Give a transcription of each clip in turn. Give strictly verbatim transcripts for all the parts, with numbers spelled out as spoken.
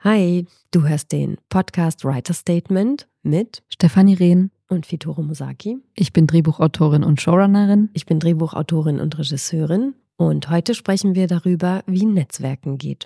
Hi, du hörst den Podcast Writer Statement mit Stefanie Rehn und Fitoro Mosaki. Ich bin Drehbuchautorin und Showrunnerin. Ich bin Drehbuchautorin und Regisseurin und heute sprechen wir darüber, wie Netzwerken geht.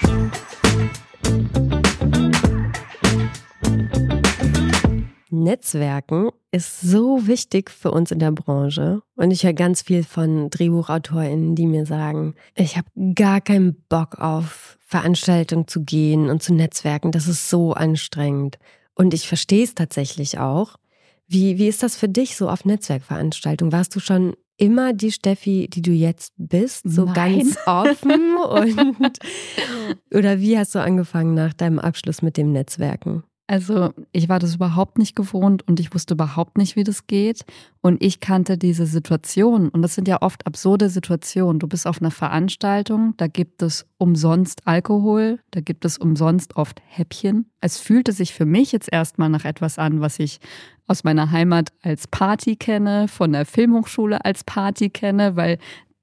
Netzwerken ist so wichtig für uns in der Branche und ich höre ganz viel von DrehbuchautorInnen, die mir sagen, ich habe gar keinen Bock auf Veranstaltungen zu gehen und zu netzwerken, das ist so anstrengend. Und ich verstehe es tatsächlich auch. Wie, wie ist das für dich so auf Netzwerkveranstaltungen? Warst du schon immer die Steffi, die du jetzt bist, so Nein. ganz offen? und Oder wie hast du angefangen nach deinem Abschluss mit dem Netzwerken? Also ich war das überhaupt nicht gewohnt und ich wusste überhaupt nicht, wie das geht. Und ich kannte diese Situation und das sind ja oft absurde Situationen. Du bist auf einer Veranstaltung, da gibt es umsonst Alkohol, da gibt es umsonst oft Häppchen. Es fühlte sich für mich jetzt erstmal nach etwas an, was ich aus meiner Heimat als Party kenne, von der Filmhochschule als Party kenne, weil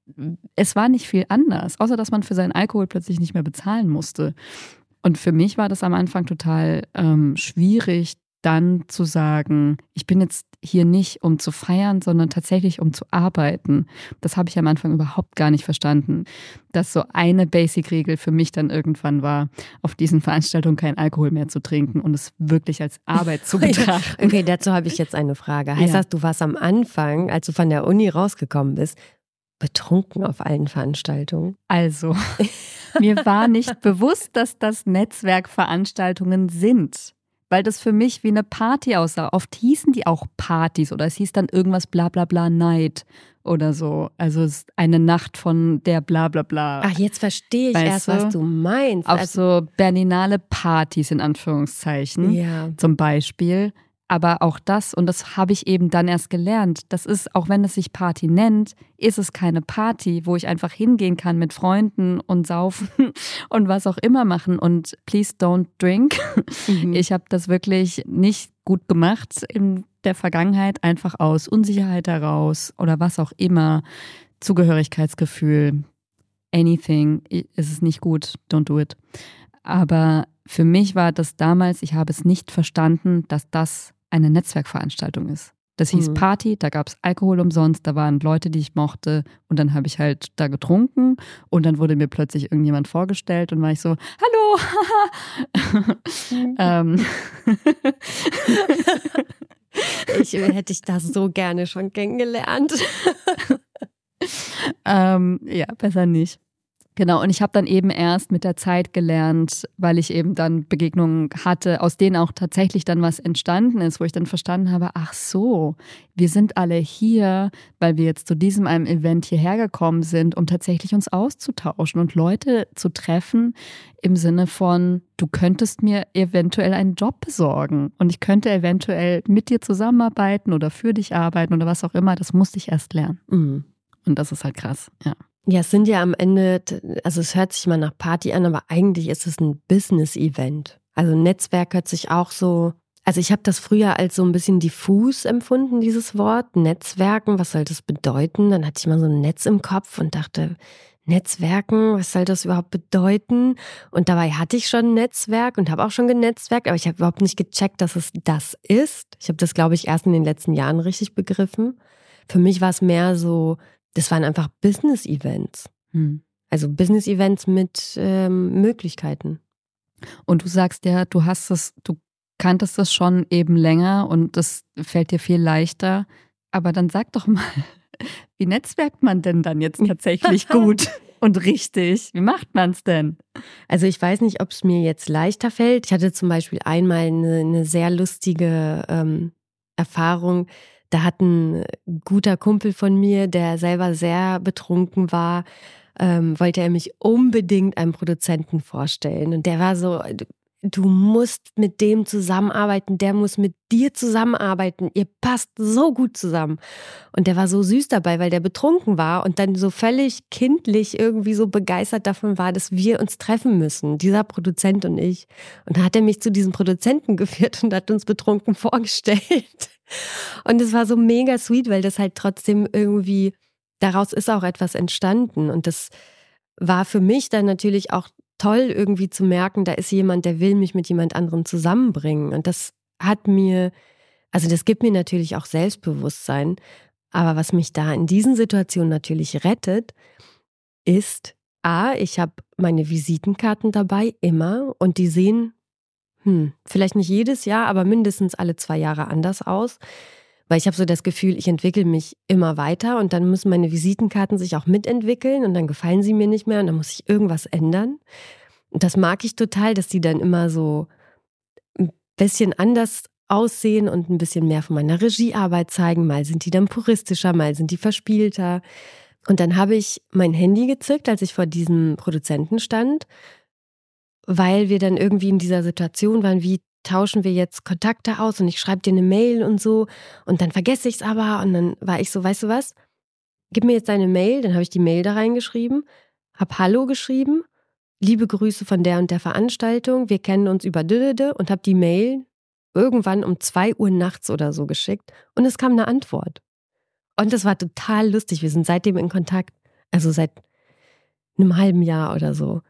es war nicht viel anders, außer dass man für seinen Alkohol plötzlich nicht mehr bezahlen musste. Und für mich war das am Anfang total ähm, schwierig, dann zu sagen, ich bin jetzt hier nicht, um zu feiern, sondern tatsächlich, um zu arbeiten. Das habe ich am Anfang überhaupt gar nicht verstanden, dass so eine Basic-Regel für mich dann irgendwann war, auf diesen Veranstaltungen keinen Alkohol mehr zu trinken und es wirklich als Arbeit zu betrachten. Okay, dazu habe ich jetzt eine Frage. Heißt Ja. das, du warst am Anfang, als du von der Uni rausgekommen bist, betrunken auf allen Veranstaltungen? Also, mir war nicht bewusst, dass das Netzwerkveranstaltungen sind, weil das für mich wie eine Party aussah. Oft hießen die auch Partys oder es hieß dann irgendwas bla bla bla Night oder so. Also es ist eine Nacht von der bla bla bla. Ach, jetzt verstehe ich Weißt erst, du? was du meinst. Auf Also, so Berlinale Partys in Anführungszeichen ja. zum Beispiel. Aber auch das, und das habe ich eben dann erst gelernt, das ist, auch wenn es sich Party nennt, ist es keine Party, wo ich einfach hingehen kann mit Freunden und saufen und was auch immer machen und please don't drink. Mhm. Ich habe das wirklich nicht gut gemacht in der Vergangenheit, einfach aus Unsicherheit heraus oder was auch immer, Zugehörigkeitsgefühl, anything, ist es nicht gut, don't do it. Aber für mich war das damals, ich habe es nicht verstanden, dass das eine Netzwerkveranstaltung ist. Das hieß Mhm. Party, Party, da gab es Alkohol umsonst, da waren Leute, die ich mochte und dann habe ich halt da getrunken und dann wurde mir plötzlich irgendjemand vorgestellt und war ich so, hallo, haha. ähm. Ich hätte ich das so gerne schon kennengelernt. ähm, ja, besser nicht. Genau, und ich habe dann eben erst mit der Zeit gelernt, weil ich eben dann Begegnungen hatte, aus denen auch tatsächlich dann was entstanden ist, wo ich dann verstanden habe, ach so, wir sind alle hier, weil wir jetzt zu diesem einem Event hierher gekommen sind, um tatsächlich uns auszutauschen und Leute zu treffen im Sinne von, du könntest mir eventuell einen Job besorgen und ich könnte eventuell mit dir zusammenarbeiten oder für dich arbeiten oder was auch immer, das musste ich erst lernen. Mhm. Und das ist halt krass, ja. Ja, es sind ja am Ende, also es hört sich mal nach Party an, aber eigentlich ist es ein Business-Event. Also ein Netzwerk hört sich auch so, also ich habe das früher als so ein bisschen diffus empfunden, dieses Wort, Netzwerken, was soll das bedeuten? Dann hatte ich mal so ein Netz im Kopf und dachte, Netzwerken, was soll das überhaupt bedeuten? Und dabei hatte ich schon ein Netzwerk und habe auch schon genetzwerkt, aber ich habe überhaupt nicht gecheckt, dass es das ist. Ich habe das, glaube ich, erst in den letzten Jahren richtig begriffen. Für mich war es mehr so, das waren einfach Business-Events. Hm. Also Business-Events mit ähm, Möglichkeiten. Und du sagst ja, du hast es, du kanntest das schon eben länger und das fällt dir viel leichter. Aber dann sag doch mal, wie netzwerkt man denn dann jetzt tatsächlich gut und richtig? Wie macht man es denn? Also ich weiß nicht, ob es mir jetzt leichter fällt. Ich hatte zum Beispiel einmal eine, eine sehr lustige ähm, Erfahrung. Da hat ein guter Kumpel von mir, der selber sehr betrunken war, ähm, wollte er mich unbedingt einem Produzenten vorstellen. Und der war so, du musst mit dem zusammenarbeiten, der muss mit dir zusammenarbeiten, ihr passt so gut zusammen. Und der war so süß dabei, weil der betrunken war und dann so völlig kindlich irgendwie so begeistert davon war, dass wir uns treffen müssen, dieser Produzent und ich. Und da hat er mich zu diesem Produzenten geführt und hat uns betrunken vorgestellt. Und es war so mega sweet, weil das halt trotzdem irgendwie, daraus ist auch etwas entstanden. Und das war für mich dann natürlich auch toll irgendwie zu merken, da ist jemand, der will mich mit jemand anderem zusammenbringen. Und das hat mir, also das gibt mir natürlich auch Selbstbewusstsein. Aber was mich da in diesen Situationen natürlich rettet, ist, A, ich habe meine Visitenkarten dabei, immer. Und die sehen, hm, vielleicht nicht jedes Jahr, aber mindestens alle zwei Jahre anders aus. Weil ich habe so das Gefühl, ich entwickle mich immer weiter und dann müssen meine Visitenkarten sich auch mitentwickeln und dann gefallen sie mir nicht mehr und dann muss ich irgendwas ändern. Und das mag ich total, dass die dann immer so ein bisschen anders aussehen und ein bisschen mehr von meiner Regiearbeit zeigen. Mal sind die dann puristischer, mal sind die verspielter. Und dann habe ich mein Handy gezückt, als ich vor diesem Produzenten stand, weil wir dann irgendwie in dieser Situation waren, wie tauschen wir jetzt Kontakte aus und ich schreibe dir eine Mail und so und dann vergesse ich es aber und dann war ich so, weißt du was, gib mir jetzt deine Mail, dann habe ich die Mail da reingeschrieben, habe Hallo geschrieben, liebe Grüße von der und der Veranstaltung, wir kennen uns über Dödede und habe die Mail irgendwann um zwei Uhr nachts oder so geschickt und es kam eine Antwort. Und das war total lustig, wir sind seitdem in Kontakt, also seit einem halben Jahr oder so.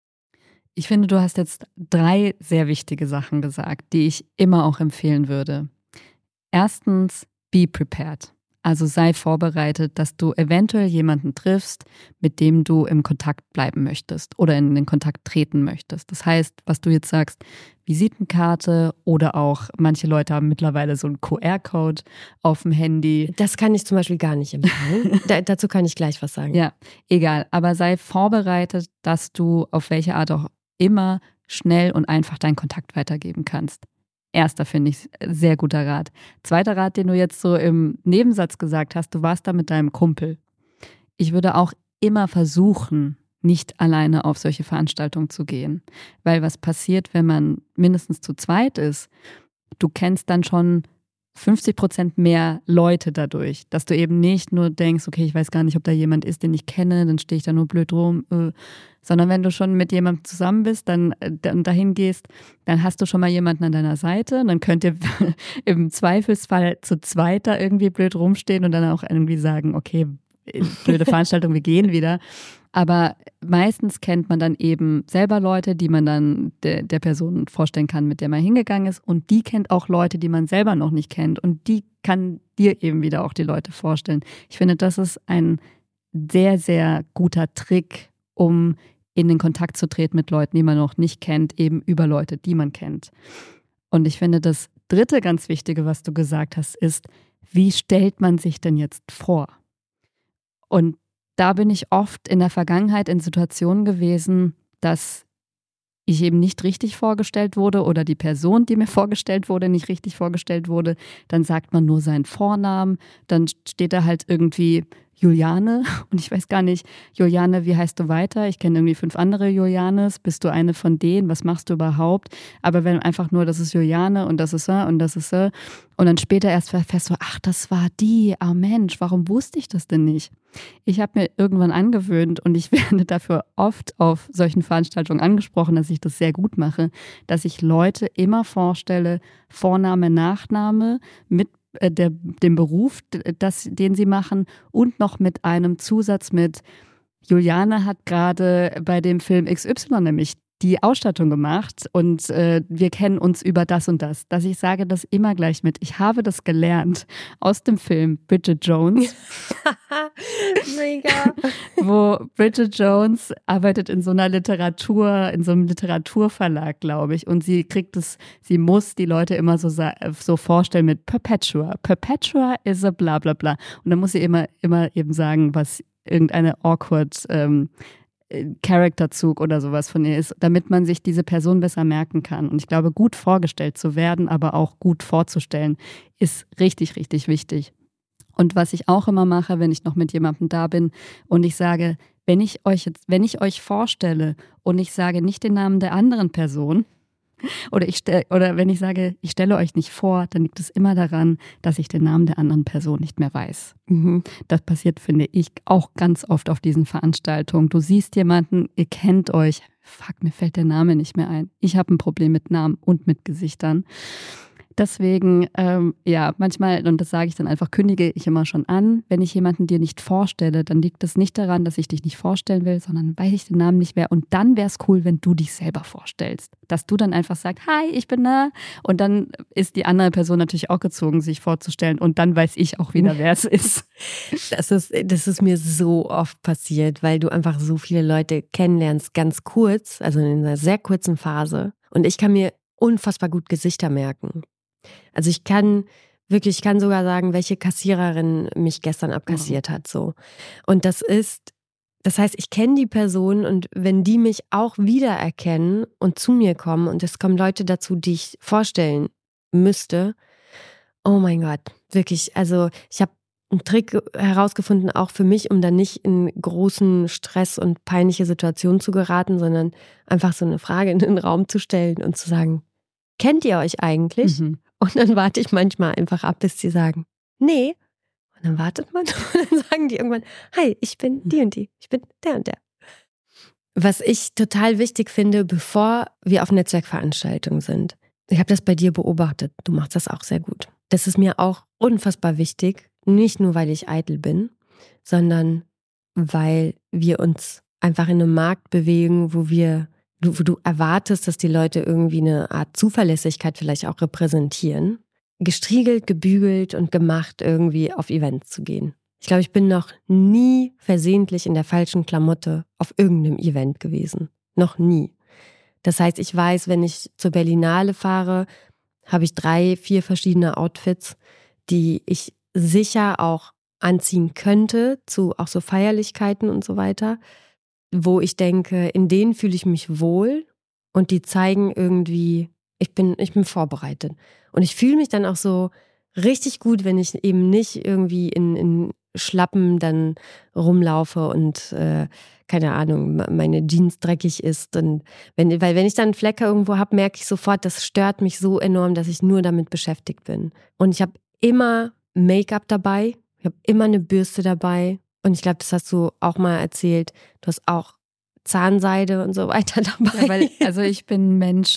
Ich finde, du hast jetzt drei sehr wichtige Sachen gesagt, die ich immer auch empfehlen würde. Erstens, be prepared. Also sei vorbereitet, dass du eventuell jemanden triffst, mit dem du im Kontakt bleiben möchtest oder in den Kontakt treten möchtest. Das heißt, was du jetzt sagst, Visitenkarte oder auch manche Leute haben mittlerweile so einen Q R-Code auf dem Handy. Das kann ich zum Beispiel gar nicht empfehlen. da, dazu kann ich gleich was sagen. Ja, egal. Aber sei vorbereitet, dass du auf welche Art auch immer schnell und einfach deinen Kontakt weitergeben kannst. Erster, finde ich, sehr guter Rat. Zweiter Rat, den du jetzt so im Nebensatz gesagt hast, du warst da mit deinem Kumpel. Ich würde auch immer versuchen, nicht alleine auf solche Veranstaltungen zu gehen. Weil was passiert, wenn man mindestens zu zweit ist? Du kennst dann schon fünfzig Prozent mehr Leute dadurch, dass du eben nicht nur denkst, okay, ich weiß gar nicht, ob da jemand ist, den ich kenne, dann stehe ich da nur blöd rum, äh, sondern wenn du schon mit jemandem zusammen bist, dann, dann dahin gehst, dann hast du schon mal jemanden an deiner Seite, dann könnt ihr im Zweifelsfall zu zweit da irgendwie blöd rumstehen und dann auch irgendwie sagen, okay, blöde Veranstaltung, wir gehen wieder. Aber meistens kennt man dann eben selber Leute, die man dann de, der Person vorstellen kann, mit der man hingegangen ist. Und die kennt auch Leute, die man selber noch nicht kennt. Und die kann dir eben wieder auch die Leute vorstellen. Ich finde, das ist ein sehr, sehr guter Trick, um in den Kontakt zu treten mit Leuten, die man noch nicht kennt, eben über Leute, die man kennt. Und ich finde, das dritte ganz Wichtige, was du gesagt hast, ist, wie stellt man sich denn jetzt vor? Und da bin ich oft in der Vergangenheit in Situationen gewesen, dass ich eben nicht richtig vorgestellt wurde oder die Person, die mir vorgestellt wurde, nicht richtig vorgestellt wurde. Dann sagt man nur seinen Vornamen, dann steht da halt irgendwie Juliane und ich weiß gar nicht, Juliane, wie heißt du weiter? Ich kenne irgendwie fünf andere Julianes. Bist du eine von denen? Was machst du überhaupt? Aber wenn einfach nur, das ist Juliane und das ist er und das ist er und dann später erst erfährst du, ach, das war die, ah Mensch, warum wusste ich das denn nicht? Ich habe mir irgendwann angewöhnt und ich werde dafür oft auf solchen Veranstaltungen angesprochen, dass ich das sehr gut mache, dass ich Leute immer vorstelle, Vorname, Nachname mit Der, dem Beruf, das, den sie machen und noch mit einem Zusatz mit Juliane hat gerade bei dem Film X Y nämlich die Ausstattung gemacht und äh, wir kennen uns über das und das. Dass ich sage das immer gleich mit. Ich habe das gelernt aus dem Film Bridget Jones. Mega. Wo Bridget Jones arbeitet in so einer Literatur, in so einem Literaturverlag, glaube ich. Und sie kriegt es, sie muss die Leute immer so, so vorstellen mit Perpetua. Perpetua is a bla bla bla. Und dann muss sie immer, immer eben sagen, was irgendeine awkward ähm, Charakterzug oder sowas von ihr ist, damit man sich diese Person besser merken kann. Und ich glaube, gut vorgestellt zu werden, aber auch gut vorzustellen, ist richtig, richtig wichtig. Und was ich auch immer mache, wenn ich noch mit jemandem da bin und ich sage, wenn ich euch jetzt, wenn ich euch vorstelle und ich sage nicht den Namen der anderen Person, oder ich stell, oder wenn ich sage, ich stelle euch nicht vor, dann liegt es immer daran, dass ich den Namen der anderen Person nicht mehr weiß. Mhm. Das passiert, finde ich, auch ganz oft auf diesen Veranstaltungen. Du siehst jemanden, ihr kennt euch, fuck, mir fällt der Name nicht mehr ein. Ich habe ein Problem mit Namen und mit Gesichtern. Deswegen, ähm, ja, manchmal, und das sage ich dann einfach, kündige ich immer schon an. Wenn ich jemanden dir nicht vorstelle, dann liegt es nicht daran, dass ich dich nicht vorstellen will, sondern weil ich den Namen nicht mehr. Und dann wäre es cool, wenn du dich selber vorstellst. Dass du dann einfach sagst, hi, ich bin da. Und dann ist die andere Person natürlich auch gezwungen, sich vorzustellen. Und dann weiß ich auch wieder, wer es ist. Das ist, das ist mir so oft passiert, weil du einfach so viele Leute kennenlernst, ganz kurz, also in einer sehr kurzen Phase. Und ich kann mir unfassbar gut Gesichter merken. Also ich kann wirklich, ich kann sogar sagen, welche Kassiererin mich gestern abkassiert hat, so. Und das ist, das heißt, ich kenne die Person und wenn die mich auch wiedererkennen und zu mir kommen und es kommen Leute dazu, die ich vorstellen müsste, oh mein Gott, wirklich, also ich habe einen Trick herausgefunden, auch für mich, um dann nicht in großen Stress und peinliche Situationen zu geraten, sondern einfach so eine Frage in den Raum zu stellen und zu sagen, kennt ihr euch eigentlich? Mhm. Und dann warte ich manchmal einfach ab, bis sie sagen, nee. Und dann wartet man und dann sagen die irgendwann, hi, ich bin die und die, ich bin der und der. Was ich total wichtig finde, bevor wir auf Netzwerkveranstaltungen sind, ich habe das bei dir beobachtet, du machst das auch sehr gut. Das ist mir auch unfassbar wichtig, nicht nur, weil ich eitel bin, sondern weil wir uns einfach in einem Markt bewegen, wo wir wo du erwartest, dass die Leute irgendwie eine Art Zuverlässigkeit vielleicht auch repräsentieren, gestriegelt, gebügelt und gemacht irgendwie auf Events zu gehen. Ich glaube, ich bin noch nie versehentlich in der falschen Klamotte auf irgendeinem Event gewesen. Noch nie. Das heißt, ich weiß, wenn ich zur Berlinale fahre, habe ich drei, vier verschiedene Outfits, die ich sicher auch anziehen könnte zu auch so Feierlichkeiten und so weiter, wo ich denke, in denen fühle ich mich wohl und die zeigen irgendwie, ich bin, ich bin vorbereitet. Und ich fühle mich dann auch so richtig gut, wenn ich eben nicht irgendwie in, in Schlappen dann rumlaufe und äh, keine Ahnung, meine Jeans dreckig ist. Und wenn, weil wenn ich dann einen Flecker irgendwo habe, merke ich sofort, das stört mich so enorm, dass ich nur damit beschäftigt bin. Und ich habe immer Make-up dabei, ich habe immer eine Bürste dabei. Und ich glaube, das hast du auch mal erzählt. Du hast auch Zahnseide und so weiter dabei. Ja, weil, also ich bin Mensch,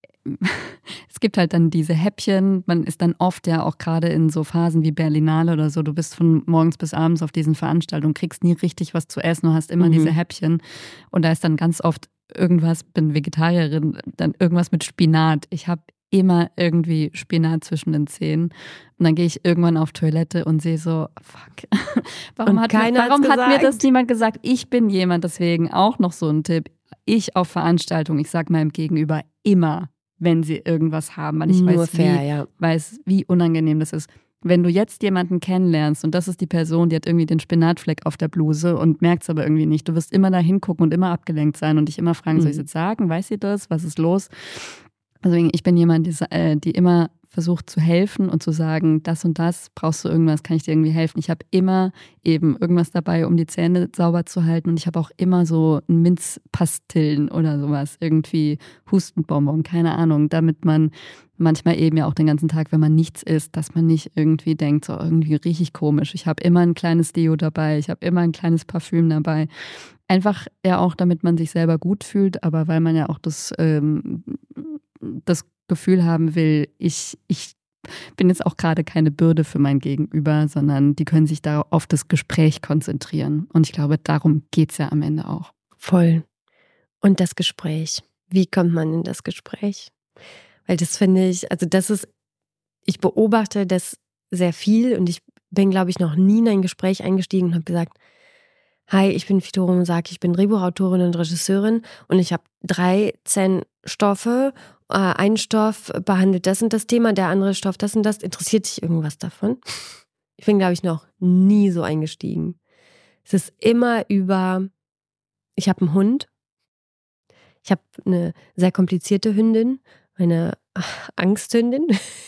es gibt halt dann diese Häppchen, man ist dann oft ja auch gerade in so Phasen wie Berlinale oder so, du bist von morgens bis abends auf diesen Veranstaltungen, kriegst nie richtig was zu essen, du hast immer mhm. diese Häppchen und da ist dann ganz oft irgendwas, bin Vegetarierin, dann irgendwas mit Spinat. Ich habe immer irgendwie Spinat zwischen den Zähnen. Und dann gehe ich irgendwann auf Toilette und sehe so, fuck, warum, hat mir, warum hat mir das niemand gesagt? Ich bin jemand, deswegen auch noch so ein Tipp. Ich auf Veranstaltungen, ich sage meinem Gegenüber immer, wenn sie irgendwas haben, weil ich Nur weiß, fair, wie, ja. weiß, wie unangenehm das ist. Wenn du jetzt jemanden kennenlernst und das ist die Person, die hat irgendwie den Spinatfleck auf der Bluse und merkt es aber irgendwie nicht, du wirst immer da hingucken und immer abgelenkt sein und dich immer fragen, mhm. soll ich es jetzt sagen? Weiß sie das? Was ist los? Deswegen, ich bin jemand, die, äh, die immer versucht zu helfen und zu sagen, das und das, brauchst du irgendwas, kann ich dir irgendwie helfen. Ich habe immer eben irgendwas dabei, um die Zähne sauber zu halten und ich habe auch immer so Minzpastillen oder sowas, irgendwie Hustenbonbon, keine Ahnung, damit man manchmal eben ja auch den ganzen Tag, wenn man nichts isst, dass man nicht irgendwie denkt, so irgendwie rieche ich komisch. Ich habe immer ein kleines Deo dabei, ich habe immer ein kleines Parfüm dabei. Einfach ja auch, damit man sich selber gut fühlt, aber weil man ja auch das ähm, das Gefühl haben will, ich, ich bin jetzt auch gerade keine Bürde für mein Gegenüber, sondern die können sich da auf das Gespräch konzentrieren. Und ich glaube, darum geht es ja am Ende auch. Voll. Und das Gespräch. Wie kommt man in das Gespräch? Weil das finde ich, also das ist, ich beobachte das sehr viel und ich bin, glaube ich, noch nie in ein Gespräch eingestiegen und habe gesagt, hi, ich bin Fidoro Mosaki, ich bin Drehbuchautorin und Regisseurin und ich habe dreizehn Stoffe. Ein Stoff behandelt das und das Thema, der andere Stoff das und das. Interessiert dich irgendwas davon? Ich bin, glaube ich, noch nie so eingestiegen. Es ist immer über, ich habe einen Hund, ich habe eine sehr komplizierte Hündin, eine Angsthündin.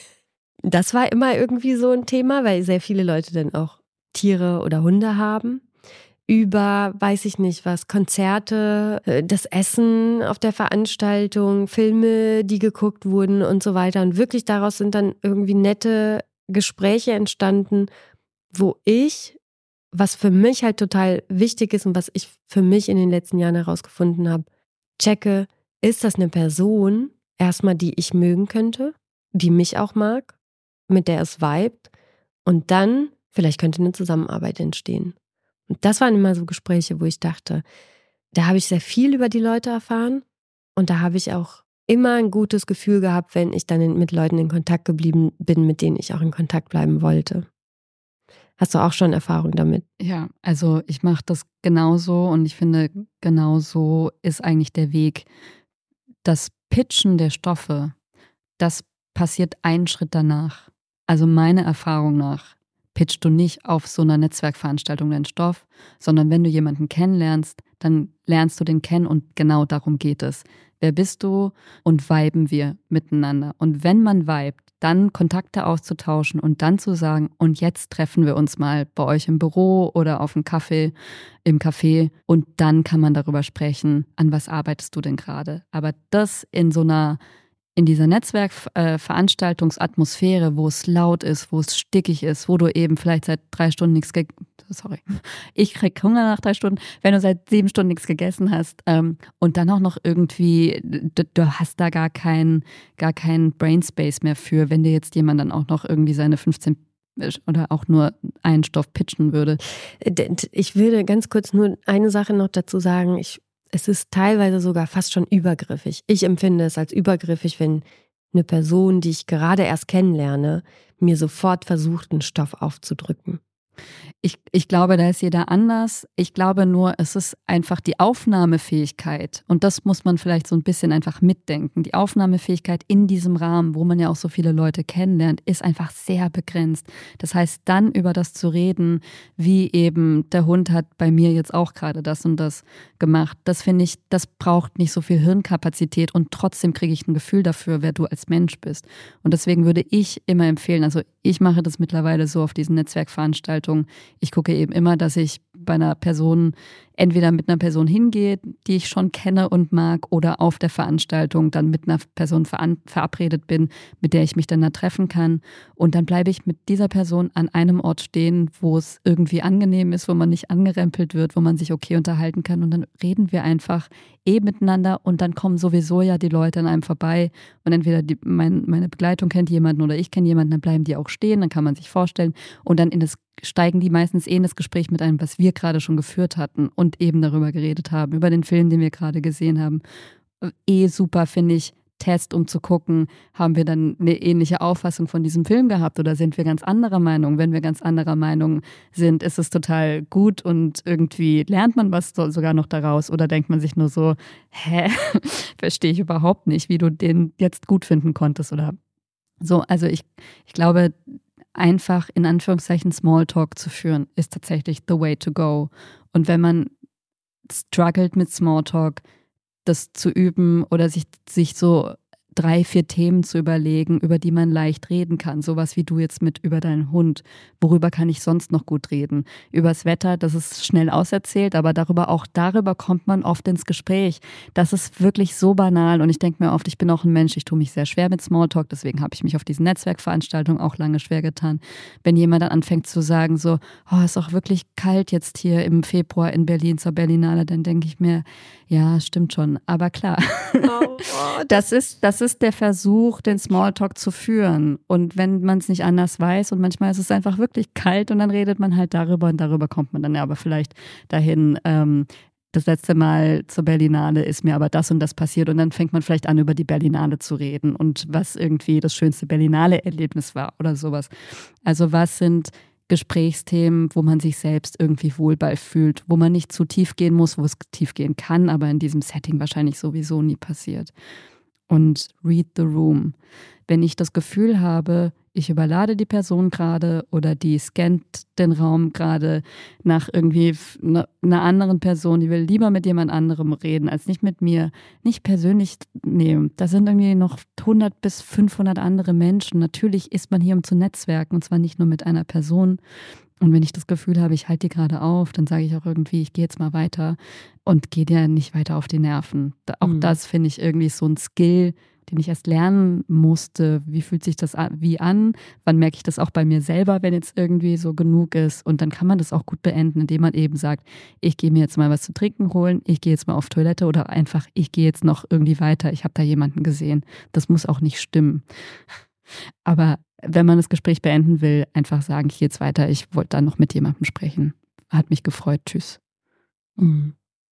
Das war immer irgendwie so ein Thema, weil sehr viele Leute dann auch Tiere oder Hunde haben. Über, weiß ich nicht was, Konzerte, das Essen auf der Veranstaltung, Filme, die geguckt wurden und so weiter. Und wirklich daraus sind dann irgendwie nette Gespräche entstanden, wo ich, was für mich halt total wichtig ist und was ich für mich in den letzten Jahren herausgefunden habe, checke, ist das eine Person, erstmal die ich mögen könnte? die mich auch mag, mit der es vibet und dann vielleicht könnte eine Zusammenarbeit entstehen. Und das waren immer so Gespräche, wo ich dachte, da habe ich sehr viel über die Leute erfahren und da habe ich auch immer ein gutes Gefühl gehabt, wenn ich dann in, mit Leuten in Kontakt geblieben bin, mit denen ich auch in Kontakt bleiben wollte. Hast du auch schon Erfahrung damit? Ja, also ich mache das genauso und ich finde, genauso ist eigentlich der Weg. Das Pitchen der Stoffe, das passiert einen Schritt danach. Also meiner Erfahrung nach pitchst du nicht auf so einer Netzwerkveranstaltung deinen Stoff, sondern wenn du jemanden kennenlernst, dann lernst du den kennen und genau darum geht es. Wer bist du und viben wir miteinander? Und wenn man vibet, dann Kontakte auszutauschen und dann zu sagen, und jetzt treffen wir uns mal bei euch im Büro oder auf dem Kaffee, im Café und dann kann man darüber sprechen, an was arbeitest du denn gerade? Aber das in so einer in dieser Netzwerkveranstaltungsatmosphäre, äh, wo es laut ist, wo es stickig ist, wo du eben vielleicht seit drei Stunden nichts ge- sorry, ich krieg Hunger nach drei Stunden, wenn du seit sieben Stunden nichts gegessen hast ähm, und dann auch noch irgendwie, du, du hast da gar keinen gar keinen Brainspace mehr für, wenn dir jetzt jemand dann auch noch irgendwie seine fünfzehn oder auch nur einen Stoff pitchen würde. Ich würde ganz kurz nur eine Sache noch dazu sagen, ich Es ist teilweise sogar fast schon übergriffig. Ich empfinde es als übergriffig, wenn eine Person, die ich gerade erst kennenlerne, mir sofort versucht, einen Stoff aufzudrücken. Ich, ich glaube, da ist jeder anders. Ich glaube nur, es ist einfach die Aufnahmefähigkeit. Und das muss man vielleicht so ein bisschen einfach mitdenken. Die Aufnahmefähigkeit in diesem Rahmen, wo man ja auch so viele Leute kennenlernt, ist einfach sehr begrenzt. Das heißt, dann über das zu reden, wie eben der Hund hat bei mir jetzt auch gerade das und das gemacht, das finde ich, das braucht nicht so viel Hirnkapazität und trotzdem kriege ich ein Gefühl dafür, wer du als Mensch bist. Und deswegen würde ich immer empfehlen, also ich mache das mittlerweile so auf diesen Netzwerkveranstaltungen. Ich gucke eben immer, dass ich bei einer Person entweder mit einer Person hingehe, die ich schon kenne und mag, oder auf der Veranstaltung dann mit einer Person verabredet bin, mit der ich mich dann da treffen kann. Und dann bleibe ich mit dieser Person an einem Ort stehen, wo es irgendwie angenehm ist, wo man nicht angerempelt wird, wo man sich okay unterhalten kann. Und dann reden wir einfach eh miteinander und dann kommen sowieso ja die Leute an einem vorbei und entweder die, mein, meine Begleitung kennt jemanden oder ich kenne jemanden, dann bleiben die auch stehen, dann kann man sich vorstellen und dann in das, steigen die meistens eh in das Gespräch mit einem, was wir gerade schon geführt hatten und eben darüber geredet haben, über den Film, den wir gerade gesehen haben. Eh super, finde ich, Test, um zu gucken, haben wir dann eine ähnliche Auffassung von diesem Film gehabt oder sind wir ganz anderer Meinung? Wenn wir ganz anderer Meinung sind, ist es total gut und irgendwie lernt man was sogar noch daraus oder denkt man sich nur so, hä, verstehe ich überhaupt nicht, wie du den jetzt gut finden konntest oder so. Also ich, ich glaube, einfach in Anführungszeichen Smalltalk zu führen, ist tatsächlich the way to go. Und wenn man struggelt mit Smalltalk, das zu üben oder sich, sich so drei, vier Themen zu überlegen, über die man leicht reden kann. Sowas wie du jetzt mit über deinen Hund. Worüber kann ich sonst noch gut reden? Übers Wetter, das ist schnell auserzählt, aber darüber, auch darüber kommt man oft ins Gespräch. Das ist wirklich so banal und ich denke mir oft, ich bin auch ein Mensch, ich tue mich sehr schwer mit Smalltalk, deswegen habe ich mich auf diesen Netzwerkveranstaltungen auch lange schwer getan. Wenn jemand dann anfängt zu sagen so, oh, ist auch wirklich kalt jetzt hier im Februar in Berlin zur Berlinale, dann denke ich mir, ja, stimmt schon, aber klar. Oh, oh, das ist, das ist der Versuch, den Smalltalk zu führen. Und wenn man es nicht anders weiß und manchmal ist es einfach wirklich kalt und dann redet man halt darüber und darüber kommt man dann ja aber vielleicht dahin, ähm, das letzte Mal zur Berlinale ist mir aber das und das passiert und dann fängt man vielleicht an, über die Berlinale zu reden und was irgendwie das schönste Berlinale-Erlebnis war oder sowas. Also was sind Gesprächsthemen, wo man sich selbst irgendwie wohl bei fühlt, wo man nicht zu tief gehen muss, wo es tief gehen kann, aber in diesem Setting wahrscheinlich sowieso nie passiert. Und read the room. Wenn ich das Gefühl habe, ich überlade die Person gerade oder die scannt den Raum gerade nach irgendwie einer anderen Person, die will lieber mit jemand anderem reden, als nicht mit mir, nicht persönlich nehmen. Da sind irgendwie noch hundert bis fünfhundert andere Menschen. Natürlich ist man hier, um zu netzwerken und zwar nicht nur mit einer Person. Und wenn ich das Gefühl habe, ich halte die gerade auf, dann sage ich auch irgendwie, ich gehe jetzt mal weiter und gehe dir nicht weiter auf die Nerven. Auch mhm. das finde ich irgendwie so ein Skill, den ich erst lernen musste. Wie fühlt sich das an, wie an? Wann merke ich das auch bei mir selber, wenn jetzt irgendwie so genug ist? Und dann kann man das auch gut beenden, indem man eben sagt, ich gehe mir jetzt mal was zu trinken holen, ich gehe jetzt mal auf Toilette oder einfach, ich gehe jetzt noch irgendwie weiter. Ich habe da jemanden gesehen. Das muss auch nicht stimmen. Aber wenn man das Gespräch beenden will, einfach sagen, ich gehe jetzt weiter, ich wollte dann noch mit jemandem sprechen. Hat mich gefreut, tschüss. Mhm.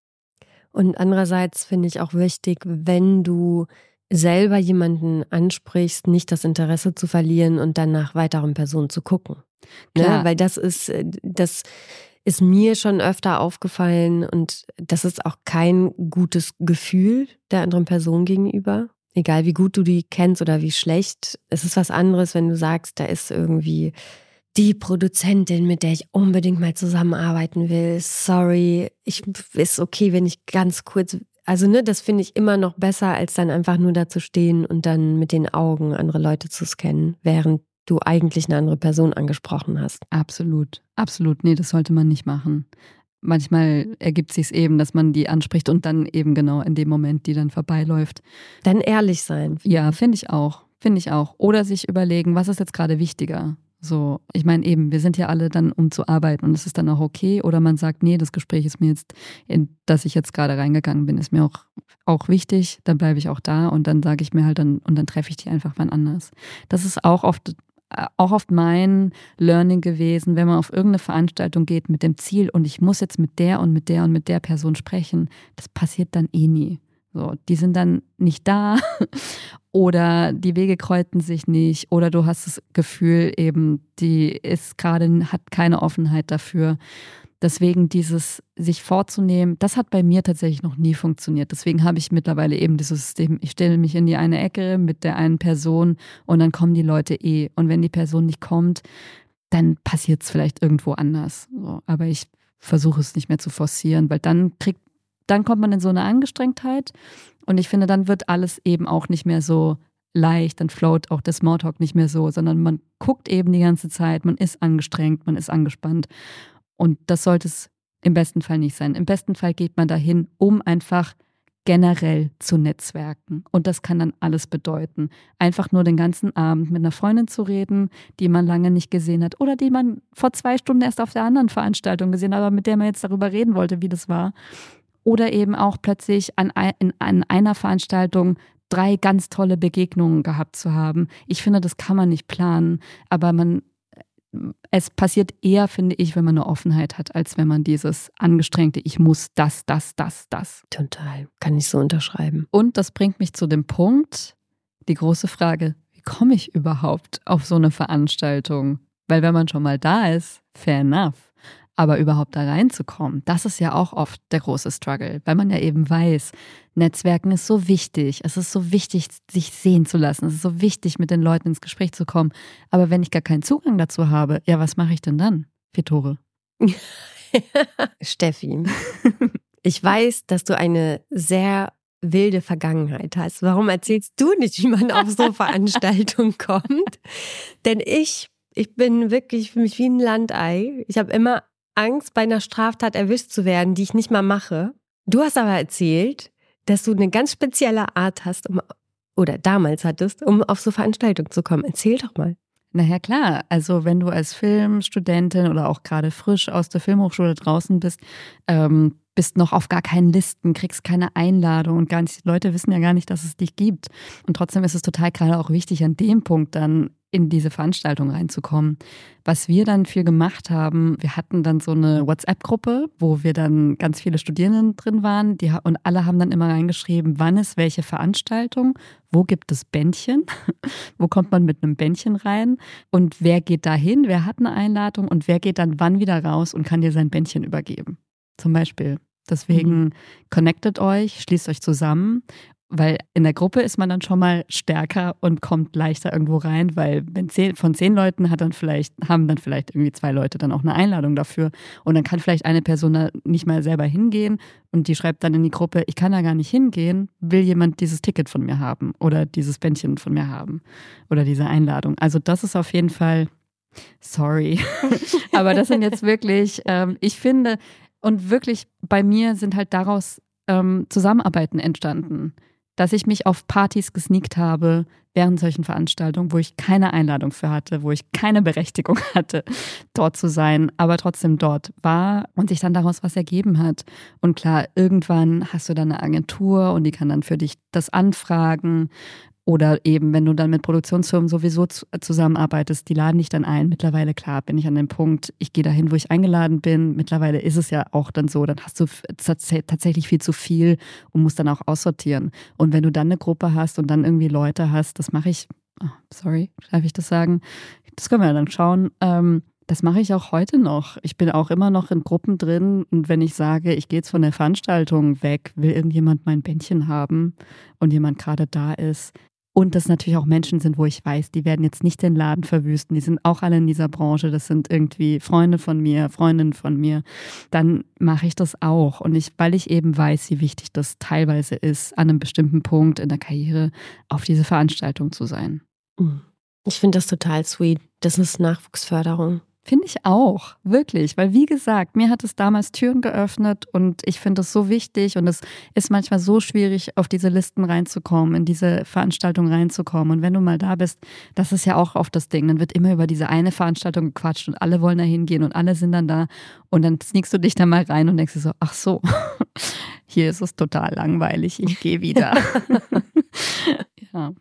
Und andererseits finde ich auch wichtig, wenn du selber jemanden ansprichst, nicht das Interesse zu verlieren und dann nach weiteren Personen zu gucken. Klar. Ne? Weil das ist, das ist mir schon öfter aufgefallen und das ist auch kein gutes Gefühl der anderen Person gegenüber. Egal wie gut du die kennst oder wie schlecht. Es ist was anderes, wenn du sagst, da ist irgendwie die Produzentin, mit der ich unbedingt mal zusammenarbeiten will. Sorry, ich ist okay, wenn ich ganz kurz, also ne, das finde ich immer noch besser, als dann einfach nur da zu stehen und dann mit den Augen andere Leute zu scannen, während du eigentlich eine andere Person angesprochen hast. Absolut, absolut. Nee, das sollte man nicht machen. Manchmal ergibt sich es eben, dass man die anspricht und dann eben genau in dem Moment, die dann vorbeiläuft. Dann ehrlich sein. Ja, finde ich auch. Finde ich auch. Oder sich überlegen, was ist jetzt gerade wichtiger? So, ich meine eben, wir sind ja alle dann, um zu arbeiten und es ist dann auch okay. Oder man sagt, nee, das Gespräch ist mir jetzt, in das ich jetzt gerade reingegangen bin, ist mir auch, auch wichtig. Dann bleibe ich auch da und dann sage ich mir halt dann, und dann treffe ich die einfach wann anders. Das ist auch oft auch oft mein Learning gewesen, wenn man auf irgendeine Veranstaltung geht mit dem Ziel und ich muss jetzt mit der und mit der und mit der Person sprechen, das passiert dann eh nie. So, die sind dann nicht da oder die Wege kreuzen sich nicht oder du hast das Gefühl eben, die ist gerade, hat keine Offenheit dafür. Deswegen dieses sich vorzunehmen, das hat bei mir tatsächlich noch nie funktioniert. Deswegen habe ich mittlerweile eben dieses System, ich stelle mich in die eine Ecke mit der einen Person und dann kommen die Leute eh. Und wenn die Person nicht kommt, dann passiert es vielleicht irgendwo anders. So, aber ich versuche es nicht mehr zu forcieren, weil dann kriegt, dann kommt man in so eine Angestrengtheit und ich finde, dann wird alles eben auch nicht mehr so leicht, dann float auch der Smalltalk nicht mehr so, sondern man guckt eben die ganze Zeit, man ist angestrengt, man ist angespannt. Und das sollte es im besten Fall nicht sein. Im besten Fall geht man dahin, um einfach generell zu netzwerken. Und das kann dann alles bedeuten. Einfach nur den ganzen Abend mit einer Freundin zu reden, die man lange nicht gesehen hat oder die man vor zwei Stunden erst auf der anderen Veranstaltung gesehen hat, aber mit der man jetzt darüber reden wollte, wie das war. Oder eben auch plötzlich an, in, an einer Veranstaltung drei ganz tolle Begegnungen gehabt zu haben. Ich finde, das kann man nicht planen, aber man es passiert eher, finde ich, wenn man eine Offenheit hat, als wenn man dieses angestrengte, ich muss das, das, das, das. Total, kann ich so unterschreiben. Und das bringt mich zu dem Punkt, die große Frage, wie komme ich überhaupt auf so eine Veranstaltung? Weil wenn man schon mal da ist, fair enough. Aber überhaupt da reinzukommen, das ist ja auch oft der große Struggle, weil man ja eben weiß, Netzwerken ist so wichtig. Es ist so wichtig, sich sehen zu lassen. Es ist so wichtig, mit den Leuten ins Gespräch zu kommen. Aber wenn ich gar keinen Zugang dazu habe, ja, was mache ich denn dann, Vittore? Steffi, ich weiß, dass du eine sehr wilde Vergangenheit hast. Warum erzählst du nicht, wie man auf so Veranstaltungen kommt? Denn ich, ich bin wirklich für mich wie ein Landei. Ich habe immer Angst, bei einer Straftat erwischt zu werden, die ich nicht mal mache. Du hast aber erzählt, dass du eine ganz spezielle Art hast, um, oder damals hattest, um auf so Veranstaltungen zu kommen. Erzähl doch mal. Naja, klar. Also wenn du als Filmstudentin oder auch gerade frisch aus der Filmhochschule draußen bist, ähm, bist noch auf gar keinen Listen, kriegst keine Einladung und gar nicht, die Leute wissen ja gar nicht, dass es dich gibt. Und trotzdem ist es total gerade auch wichtig, an dem Punkt dann in diese Veranstaltung reinzukommen. Was wir dann viel gemacht haben, wir hatten dann so eine WhatsApp-Gruppe, wo wir dann ganz viele Studierenden drin waren, die, und alle haben dann immer reingeschrieben, wann ist welche Veranstaltung, wo gibt es Bändchen, wo kommt man mit einem Bändchen rein und wer geht da hin, wer hat eine Einladung und wer geht dann wann wieder raus und kann dir sein Bändchen übergeben. Zum Beispiel. Deswegen mhm. connectet euch, schließt euch zusammen, weil in der Gruppe ist man dann schon mal stärker und kommt leichter irgendwo rein, weil wenn zehn, von zehn Leuten hat dann vielleicht, haben dann vielleicht irgendwie zwei Leute dann auch eine Einladung dafür und dann kann vielleicht eine Person da nicht mal selber hingehen und die schreibt dann in die Gruppe, ich kann da gar nicht hingehen, will jemand dieses Ticket von mir haben oder dieses Bändchen von mir haben oder diese Einladung. Also das ist auf jeden Fall, sorry, aber das sind jetzt wirklich, ähm, ich finde, und wirklich bei mir sind halt daraus ähm, Zusammenarbeiten entstanden. Dass ich mich auf Partys gesneakt habe während solchen Veranstaltungen, wo ich keine Einladung für hatte, wo ich keine Berechtigung hatte, dort zu sein, aber trotzdem dort war und sich dann daraus was ergeben hat. Und klar, irgendwann hast du dann eine Agentur und die kann dann für dich das anfragen. Oder eben, wenn du dann mit Produktionsfirmen sowieso zu, zusammenarbeitest, die laden dich dann ein. Mittlerweile, klar, bin ich an dem Punkt, ich gehe dahin, wo ich eingeladen bin. Mittlerweile ist es ja auch dann so, dann hast du tatsächlich viel zu viel und musst dann auch aussortieren. Und wenn du dann eine Gruppe hast und dann irgendwie Leute hast, das mache ich, oh, sorry, darf ich das sagen? Das können wir ja dann schauen. Ähm, das mache ich auch heute noch. Ich bin auch immer noch in Gruppen drin und wenn ich sage, ich gehe jetzt von der Veranstaltung weg, will irgendjemand mein Bändchen haben und jemand gerade da ist, und das natürlich auch Menschen sind, wo ich weiß, die werden jetzt nicht den Laden verwüsten. Die sind auch alle in dieser Branche. Das sind irgendwie Freunde von mir, Freundinnen von mir. Dann mache ich das auch. Und ich, weil ich eben weiß, wie wichtig das teilweise ist, an einem bestimmten Punkt in der Karriere auf diese Veranstaltung zu sein. Ich finde das total sweet. Das ist Nachwuchsförderung. Finde ich auch, wirklich. Weil wie gesagt, mir hat es damals Türen geöffnet und ich finde es so wichtig und es ist manchmal so schwierig, auf diese Listen reinzukommen, in diese Veranstaltung reinzukommen. Und wenn du mal da bist, das ist ja auch oft das Ding, dann wird immer über diese eine Veranstaltung gequatscht und alle wollen da hingehen und alle sind dann da und dann sneakst du dich da mal rein und denkst dir so, ach so, hier ist es total langweilig, ich gehe wieder. Ja.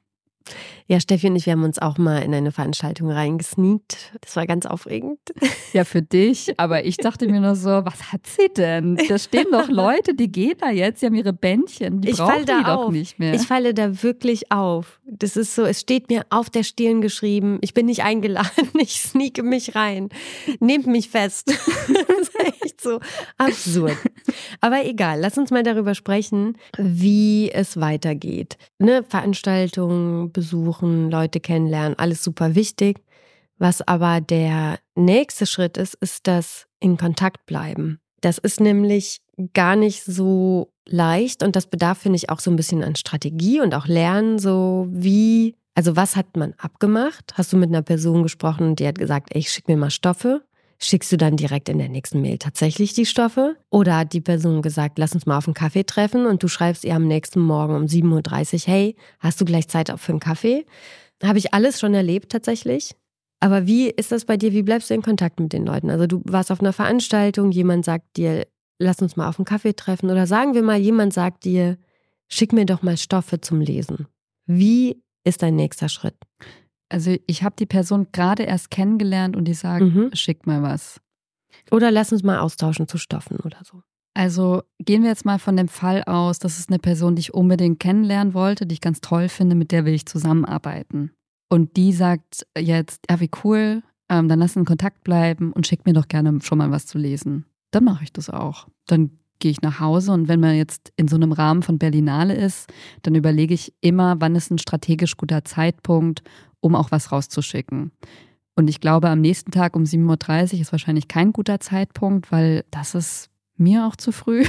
Ja, Steffi und ich, wir haben uns auch mal in eine Veranstaltung reingesneakt. Das war ganz aufregend. Ja, für dich. Aber ich dachte mir nur so, was hat sie denn? Da stehen doch Leute, die gehen da jetzt, die haben ihre Bändchen, die ich brauchen da die auf. doch nicht mehr. Ich falle da wirklich auf. Das ist so, es steht mir auf der Stirn geschrieben, ich bin nicht eingeladen, ich sneake mich rein. Nehmt mich fest. Das ist echt so absurd. Aber egal, lass uns mal darüber sprechen, wie es weitergeht. Ne, Veranstaltungen besuchen, Leute kennenlernen, alles super wichtig. Was aber der nächste Schritt ist, ist das in Kontakt bleiben. Das ist nämlich gar nicht so leicht und das bedarf, finde ich, auch so ein bisschen an Strategie und auch Lernen, so wie, also was hat man abgemacht? Hast du mit einer Person gesprochen, die hat gesagt, ey, ich schick mir mal Stoffe? Schickst du dann direkt in der nächsten Mail tatsächlich die Stoffe? Oder hat die Person gesagt, lass uns mal auf einen Kaffee treffen und du schreibst ihr am nächsten Morgen um sieben Uhr dreißig, hey, hast du gleich Zeit für einen Kaffee? Habe ich alles schon erlebt tatsächlich. Aber wie ist das bei dir? Wie bleibst du in Kontakt mit den Leuten? Also du warst auf einer Veranstaltung, jemand sagt dir, lass uns mal auf einen Kaffee treffen. Oder sagen wir mal, jemand sagt dir, schick mir doch mal Stoffe zum Lesen. Wie ist dein nächster Schritt? Also ich habe die Person gerade erst kennengelernt und die sagt, mhm. schick mal was. Oder lass uns mal austauschen zu Stoffen oder so. Also gehen wir jetzt mal von dem Fall aus, das ist eine Person, die ich unbedingt kennenlernen wollte, die ich ganz toll finde, mit der will ich zusammenarbeiten. Und die sagt jetzt, ja wie cool, ähm, dann lass in Kontakt bleiben und schick mir doch gerne schon mal was zu lesen. Dann mache ich das auch. Dann gehe ich nach Hause und wenn man jetzt in so einem Rahmen von Berlinale ist, dann überlege ich immer, wann ist ein strategisch guter Zeitpunkt, um auch was rauszuschicken. Und ich glaube, am nächsten Tag um sieben Uhr dreißig ist wahrscheinlich kein guter Zeitpunkt, weil das ist mir auch zu früh.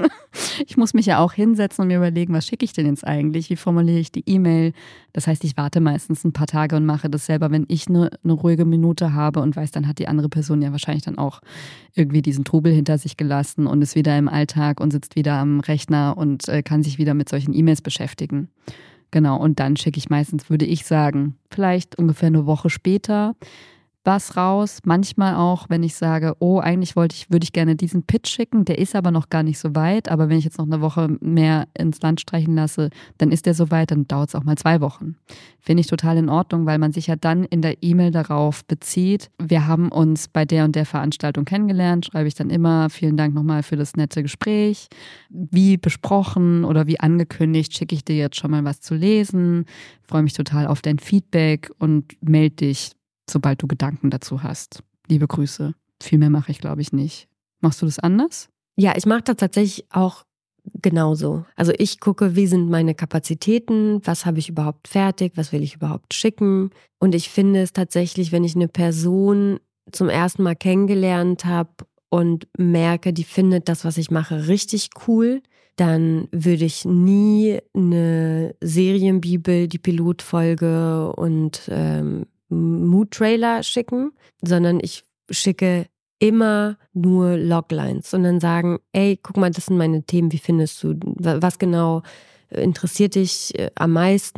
Ich muss mich ja auch hinsetzen und mir überlegen, was schicke ich denn jetzt eigentlich? Wie formuliere ich die E-Mail? Das heißt, ich warte meistens ein paar Tage und mache das selber, wenn ich eine, eine ruhige Minute habe und weiß, dann hat die andere Person ja wahrscheinlich dann auch irgendwie diesen Trubel hinter sich gelassen und ist wieder im Alltag und sitzt wieder am Rechner und äh, kann sich wieder mit solchen E-Mails beschäftigen. Genau, und dann schicke ich meistens, würde ich sagen, vielleicht ungefähr eine Woche später was raus. Manchmal auch, wenn ich sage, oh, eigentlich wollte ich, würde ich gerne diesen Pitch schicken, der ist aber noch gar nicht so weit, aber wenn ich jetzt noch eine Woche mehr ins Land streichen lasse, dann ist der so weit, dann dauert es auch mal zwei Wochen. Finde ich total in Ordnung, weil man sich ja dann in der E-Mail darauf bezieht. Wir haben uns bei der und der Veranstaltung kennengelernt, schreibe ich dann immer, vielen Dank nochmal für das nette Gespräch. Wie besprochen oder wie angekündigt, schicke ich dir jetzt schon mal was zu lesen, freue mich total auf dein Feedback und melde dich, sobald du Gedanken dazu hast. Liebe Grüße. Viel mehr mache ich, glaube ich, nicht. Machst du das anders? Ja, ich mache das tatsächlich auch genauso. Also ich gucke, wie sind meine Kapazitäten, was habe ich überhaupt fertig, was will ich überhaupt schicken. Und ich finde es tatsächlich, wenn ich eine Person zum ersten Mal kennengelernt habe und merke, die findet das, was ich mache, richtig cool, dann würde ich nie eine Serienbibel, die Pilotfolge und ähm, Mood-Trailer schicken, sondern ich schicke immer nur Loglines und dann sagen, ey, guck mal, das sind meine Themen, wie findest du, was genau interessiert dich am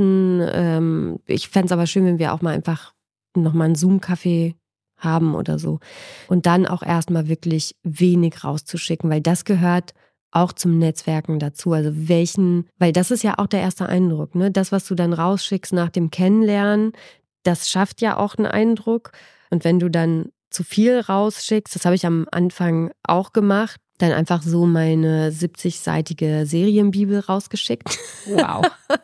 meisten? Ich fände es aber schön, wenn wir auch mal einfach nochmal einen Zoom-Kaffee haben oder so. Und dann auch erstmal wirklich wenig rauszuschicken, weil das gehört auch zum Netzwerken dazu. Also welchen, weil das ist ja auch der erste Eindruck, ne? Das, was du dann rausschickst nach dem Kennenlernen, das schafft ja auch einen Eindruck. Und wenn du dann zu viel rausschickst, das habe ich am Anfang auch gemacht, dann einfach so meine siebzigseitige Serienbibel rausgeschickt. Wow.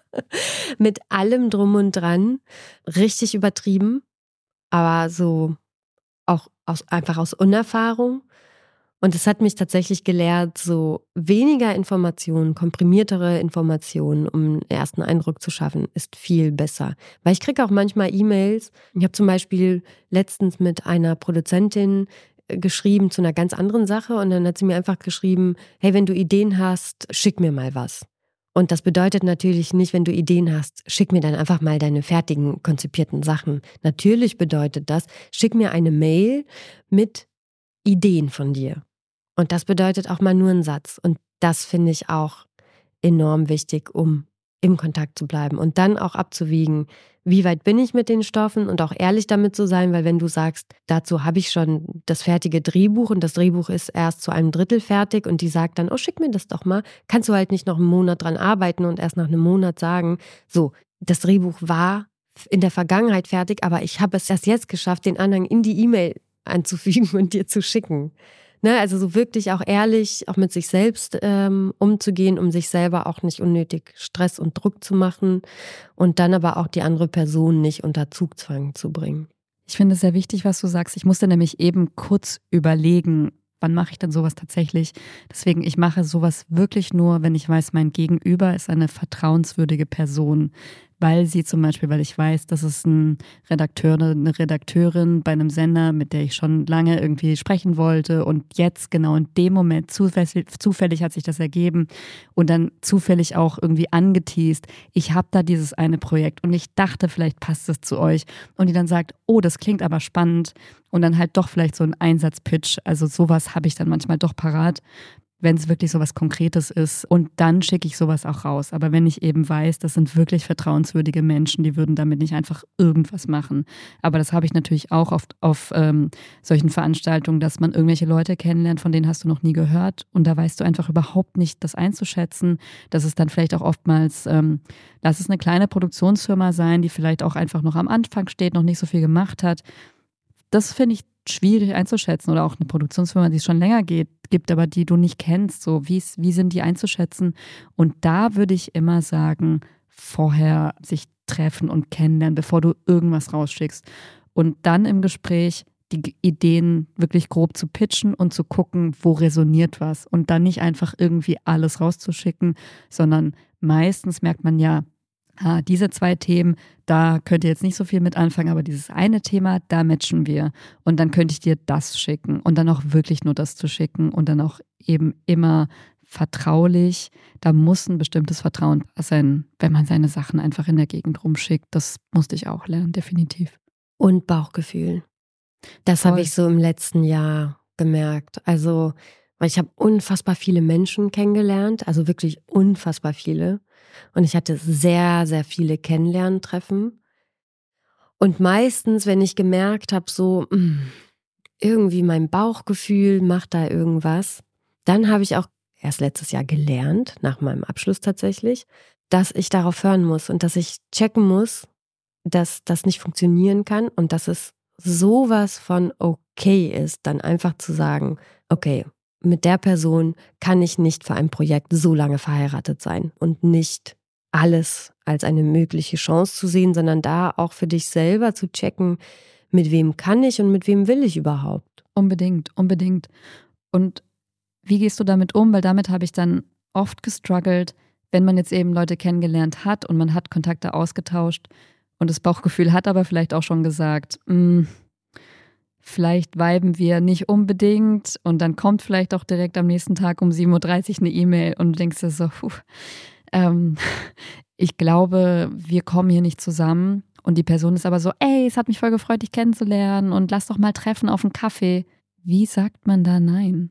Mit allem drum und dran. Richtig übertrieben, aber so auch aus, einfach aus Unerfahrung. Und es hat mich tatsächlich gelehrt, so weniger Informationen, komprimiertere Informationen, um einen ersten Eindruck zu schaffen, ist viel besser. Weil ich kriege auch manchmal E-Mails. Ich habe zum Beispiel letztens mit einer Produzentin geschrieben zu einer ganz anderen Sache und dann hat sie mir einfach geschrieben, hey, wenn du Ideen hast, schick mir mal was. Und das bedeutet natürlich nicht, wenn du Ideen hast, schick mir dann einfach mal deine fertigen, konzipierten Sachen. Natürlich bedeutet das, schick mir eine Mail mit Ideen von dir. Und das bedeutet auch mal nur einen Satz. Und das finde ich auch enorm wichtig, um im Kontakt zu bleiben. Und dann auch abzuwiegen, wie weit bin ich mit den Stoffen und auch ehrlich damit zu sein, weil wenn du sagst, dazu habe ich schon das fertige Drehbuch und das Drehbuch ist erst zu einem Drittel fertig und die sagt dann, oh, schick mir das doch mal, kannst du halt nicht noch einen Monat dran arbeiten und erst nach einem Monat sagen, so, das Drehbuch war in der Vergangenheit fertig, aber ich habe es erst jetzt geschafft, den Anhang in die E-Mail anzufügen und dir zu schicken. Ne, also so wirklich auch ehrlich, auch mit sich selbst ähm, umzugehen, um sich selber auch nicht unnötig Stress und Druck zu machen und dann aber auch die andere Person nicht unter Zugzwang zu bringen. Ich finde es sehr wichtig, was du sagst. Ich musste nämlich eben kurz überlegen, wann mache ich denn sowas tatsächlich? Deswegen, ich mache sowas wirklich nur, wenn ich weiß, mein Gegenüber ist eine vertrauenswürdige Person. Weil sie zum Beispiel, weil ich weiß, das ist ein Redakteur, eine Redakteurin bei einem Sender, mit der ich schon lange irgendwie sprechen wollte und jetzt genau in dem Moment zufällig, zufällig hat sich das ergeben und dann zufällig auch irgendwie angeteast, ich habe da dieses eine Projekt und ich dachte, vielleicht passt es zu euch und die dann sagt, oh, das klingt aber spannend und dann halt doch vielleicht so ein Einsatzpitch, also sowas habe ich dann manchmal doch parat, wenn es wirklich sowas Konkretes ist. Und dann schicke ich sowas auch raus. Aber wenn ich eben weiß, das sind wirklich vertrauenswürdige Menschen, die würden damit nicht einfach irgendwas machen. Aber das habe ich natürlich auch oft auf ähm, solchen Veranstaltungen, dass man irgendwelche Leute kennenlernt, von denen hast du noch nie gehört. Und da weißt du einfach überhaupt nicht, das einzuschätzen. Das ist dann vielleicht auch oftmals, ähm, lass es eine kleine Produktionsfirma sein, die vielleicht auch einfach noch am Anfang steht, noch nicht so viel gemacht hat. Das finde ich schwierig einzuschätzen oder auch eine Produktionsfirma, die es schon länger geht, gibt, aber die du nicht kennst. So, wie, wie sind die einzuschätzen? Und da würde ich immer sagen, vorher sich treffen und kennenlernen, bevor du irgendwas rausschickst. Und dann im Gespräch die Ideen wirklich grob zu pitchen und zu gucken, wo resoniert was. Und dann nicht einfach irgendwie alles rauszuschicken, sondern meistens merkt man ja, ah, diese zwei Themen, da könnt ihr jetzt nicht so viel mit anfangen, aber dieses eine Thema, da matchen wir. Und dann könnte ich dir das schicken und dann auch wirklich nur das zu schicken und dann auch eben immer vertraulich. Da muss ein bestimmtes Vertrauen sein, wenn man seine Sachen einfach in der Gegend rumschickt. Das musste ich auch lernen, definitiv. Und Bauchgefühl. Das habe ich so im letzten Jahr gemerkt. Also, weil ich habe unfassbar viele Menschen kennengelernt, also wirklich unfassbar viele. Und ich hatte sehr, sehr viele Kennenlerntreffen. Und meistens, wenn ich gemerkt habe, so mh, irgendwie mein Bauchgefühl macht da irgendwas, dann habe ich auch erst letztes Jahr gelernt, nach meinem Abschluss tatsächlich, dass ich darauf hören muss und dass ich checken muss, dass das nicht funktionieren kann und dass es sowas von okay ist, dann einfach zu sagen, okay, mit der Person kann ich nicht für ein Projekt so lange verheiratet sein und nicht alles als eine mögliche Chance zu sehen, sondern da auch für dich selber zu checken, mit wem kann ich und mit wem will ich überhaupt. Unbedingt, unbedingt. Und wie gehst du damit um? Weil damit habe ich dann oft gestruggelt, wenn man jetzt eben Leute kennengelernt hat und man hat Kontakte ausgetauscht und das Bauchgefühl hat aber vielleicht auch schon gesagt, mh, vielleicht viben wir nicht unbedingt und dann kommt vielleicht auch direkt am nächsten Tag um sieben Uhr dreißig eine E-Mail und du denkst dir so, puh, ähm, ich glaube, wir kommen hier nicht zusammen und die Person ist aber so, ey, es hat mich voll gefreut, dich kennenzulernen und lass doch mal treffen auf einen Kaffee. Wie sagt man da nein?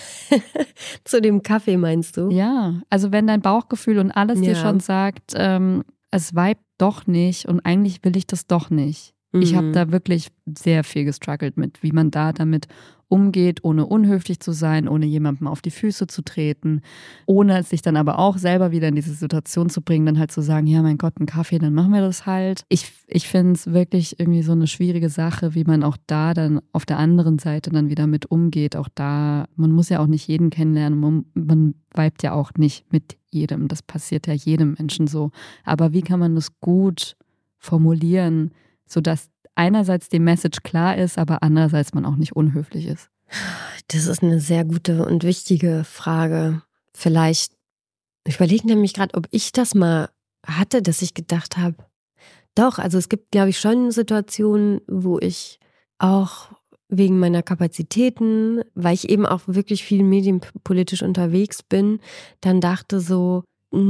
Zu dem Kaffee meinst du? Ja, also wenn dein Bauchgefühl und alles ja. dir schon sagt, ähm, es vibet doch nicht und eigentlich will ich das doch nicht. Ich habe da wirklich sehr viel gestruggelt mit, wie man da damit umgeht, ohne unhöflich zu sein, ohne jemandem auf die Füße zu treten, ohne sich dann aber auch selber wieder in diese Situation zu bringen, dann halt zu sagen, ja mein Gott, einen Kaffee, dann machen wir das halt. Ich, ich finde es wirklich irgendwie so eine schwierige Sache, wie man auch da dann auf der anderen Seite dann wieder mit umgeht. Auch da, man muss ja auch nicht jeden kennenlernen, man, man vibet ja auch nicht mit jedem, das passiert ja jedem Menschen so. Aber wie kann man das gut formulieren, sodass einerseits die Message klar ist, aber andererseits man auch nicht unhöflich ist? Das ist eine sehr gute und wichtige Frage. Vielleicht, ich überlege nämlich gerade, ob ich das mal hatte, dass ich gedacht habe, doch, also es gibt, glaube ich, schon Situationen, wo ich auch wegen meiner Kapazitäten, weil ich eben auch wirklich viel medienpolitisch unterwegs bin, dann dachte so,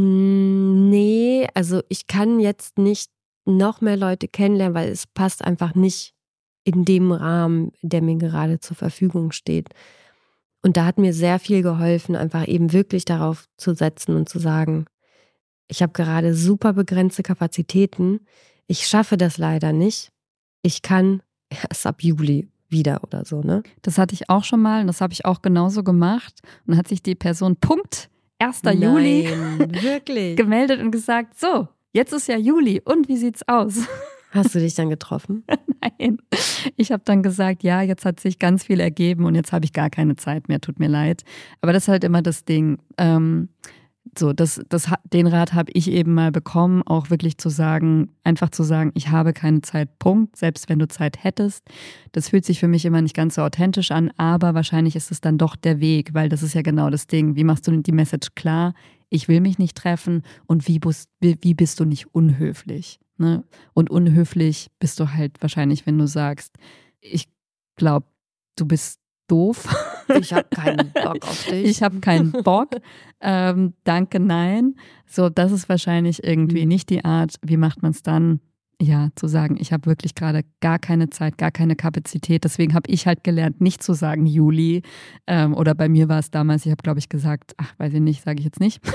nee, also ich kann jetzt nicht noch mehr Leute kennenlernen, weil es passt einfach nicht in dem Rahmen, der mir gerade zur Verfügung steht. Und da hat mir sehr viel geholfen, einfach eben wirklich darauf zu setzen und zu sagen, ich habe gerade super begrenzte Kapazitäten, ich schaffe das leider nicht, ich kann erst ab Juli wieder oder so, ne? Das hatte ich auch schon mal und das habe ich auch genauso gemacht. Und dann hat sich die Person Punkt erster Juli wirklich gemeldet und gesagt, so, jetzt ist ja Juli und wie sieht's aus? Hast du dich dann getroffen? Nein. Ich habe dann gesagt, ja, jetzt hat sich ganz viel ergeben und jetzt habe ich gar keine Zeit mehr, tut mir leid. Aber das ist halt immer das Ding. Ähm, so, das, das, den Rat habe ich eben mal bekommen, auch wirklich zu sagen, einfach zu sagen, ich habe keine Zeit, Punkt, selbst wenn du Zeit hättest. Das fühlt sich für mich immer nicht ganz so authentisch an, aber wahrscheinlich ist es dann doch der Weg, weil das ist ja genau das Ding. Wie machst du die Message klar? Ich will mich nicht treffen und wie bist, wie bist du nicht unhöflich? Ne? Und unhöflich bist du halt wahrscheinlich, wenn du sagst, ich glaube, du bist doof. Ich habe keinen Bock auf dich. Ich habe keinen Bock. ähm, danke, nein. So, das ist wahrscheinlich irgendwie nicht die Art. Wie macht man es dann? Ja, zu sagen, ich habe wirklich gerade gar keine Zeit, gar keine Kapazität. Deswegen habe ich halt gelernt, nicht zu sagen Juli. Ähm, oder bei mir war es damals, ich habe, glaube ich, gesagt, ach, weiß ich nicht, sage ich jetzt nicht.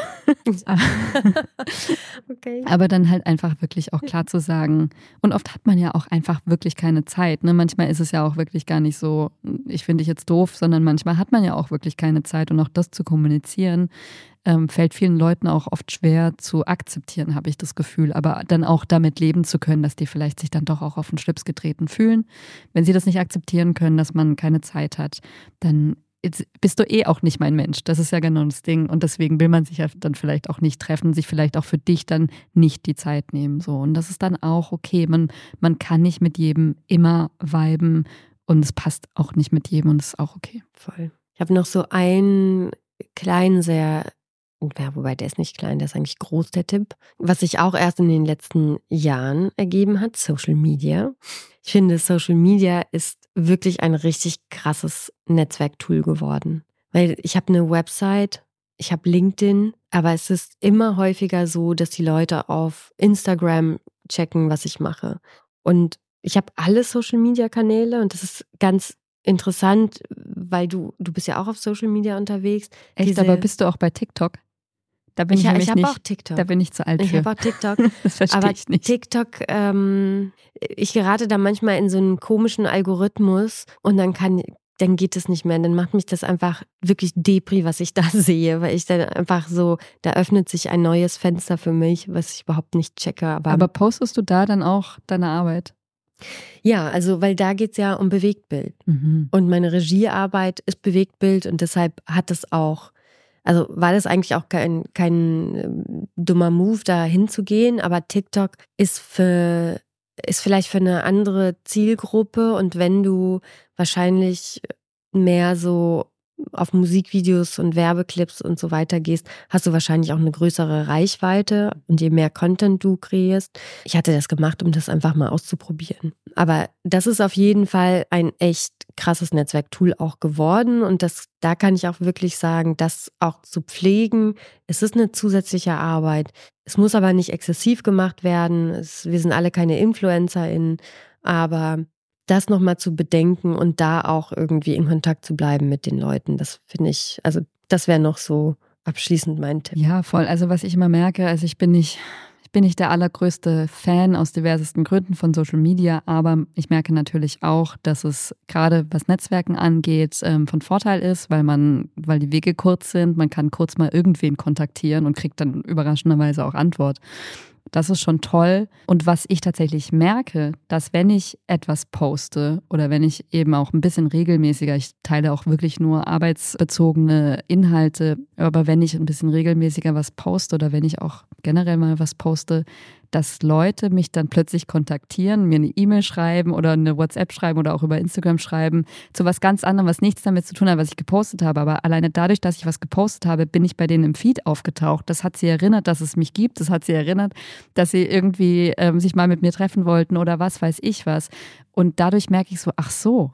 Okay. Aber dann halt einfach wirklich auch klar zu sagen. Und oft hat man ja auch einfach wirklich keine Zeit. Ne? Manchmal ist es ja auch wirklich gar nicht so, ich finde dich jetzt doof, sondern manchmal hat man ja auch wirklich keine Zeit. Und auch das zu kommunizieren, ähm, fällt vielen Leuten auch oft schwer zu akzeptieren, habe ich das Gefühl. Aber dann auch damit leben zu können, dass die vielleicht sich dann doch auch auf den Schlips getreten fühlen. Wenn sie das nicht akzeptieren können, dass man keine Zeit hat, dann Jetzt bist du eh auch nicht mein Mensch. Das ist ja genau das Ding. Und deswegen will man sich ja dann vielleicht auch nicht treffen, sich vielleicht auch für dich dann nicht die Zeit nehmen. So. Und das ist dann auch okay. Man, man kann nicht mit jedem immer viben und es passt auch nicht mit jedem und das ist auch okay. Voll. Ich habe noch so einen kleinen, sehr, ja, wobei der ist nicht klein, der ist eigentlich groß, der Tipp, was sich auch erst in den letzten Jahren ergeben hat, Social Media. Ich finde, Social Media ist wirklich ein richtig krasses Netzwerktool geworden. Weil ich habe eine Website, ich habe LinkedIn, aber es ist immer häufiger so, dass die Leute auf Instagram checken, was ich mache. Und ich habe alle Social-Media-Kanäle und das ist ganz interessant, weil du, du bist ja auch auf Social Media unterwegs. Echt, Diese, aber bist du auch bei TikTok? Da bin ich, ich nämlich ich habe nicht, auch TikTok. Da bin ich zu alt Ich für. habe auch TikTok. Das verstehe Aber ich nicht. TikTok, ähm, ich gerate da manchmal in so einen komischen Algorithmus und dann kann, dann geht es nicht mehr. Dann macht mich das einfach wirklich Depri, was ich da sehe, weil ich dann einfach so, da öffnet sich ein neues Fenster für mich, was ich überhaupt nicht checke. Aber, Aber postest du da dann auch deine Arbeit? ja, also weil da geht es ja um Bewegtbild. Mhm. Und meine Regiearbeit ist Bewegtbild und deshalb hat es auch, also war das eigentlich auch kein, kein dummer Move, da hinzugehen, aber TikTok ist für, ist vielleicht für eine andere Zielgruppe und wenn du wahrscheinlich mehr so auf Musikvideos und Werbeclips und so weiter gehst, hast du wahrscheinlich auch eine größere Reichweite und je mehr Content du kreierst. Ich hatte das gemacht, um das einfach mal auszuprobieren. Aber das ist auf jeden Fall ein echt krasses Netzwerktool auch geworden und das, da kann ich auch wirklich sagen, das auch zu pflegen, es ist eine zusätzliche Arbeit. Es muss aber nicht exzessiv gemacht werden. Es, wir sind alle keine InfluencerInnen, aber das nochmal zu bedenken und da auch irgendwie in Kontakt zu bleiben mit den Leuten, das finde ich, also das wäre noch so abschließend mein Tipp. Ja, voll. Also was ich immer merke, also ich bin nicht, Ich bin nicht der allergrößte Fan aus diversesten Gründen von Social Media, aber ich merke natürlich auch, dass es gerade was Netzwerken angeht, ähm, von Vorteil ist, weil man, weil die Wege kurz sind, man kann kurz mal irgendwen kontaktieren und kriegt dann überraschenderweise auch Antwort. Das ist schon toll. Und was ich tatsächlich merke, dass wenn ich etwas poste oder wenn ich eben auch ein bisschen regelmäßiger, ich teile auch wirklich nur arbeitsbezogene Inhalte, aber wenn ich ein bisschen regelmäßiger was poste oder wenn ich auch generell mal was poste, dass Leute mich dann plötzlich kontaktieren, mir eine E-Mail schreiben oder eine WhatsApp schreiben oder auch über Instagram schreiben, zu was ganz anderem, was nichts damit zu tun hat, was ich gepostet habe. Aber alleine dadurch, dass ich was gepostet habe, bin ich bei denen im Feed aufgetaucht. Das hat sie erinnert, dass es mich gibt. Das hat sie erinnert, dass sie irgendwie ähm, sich mal mit mir treffen wollten oder was weiß ich was. Und dadurch merke ich so, ach so,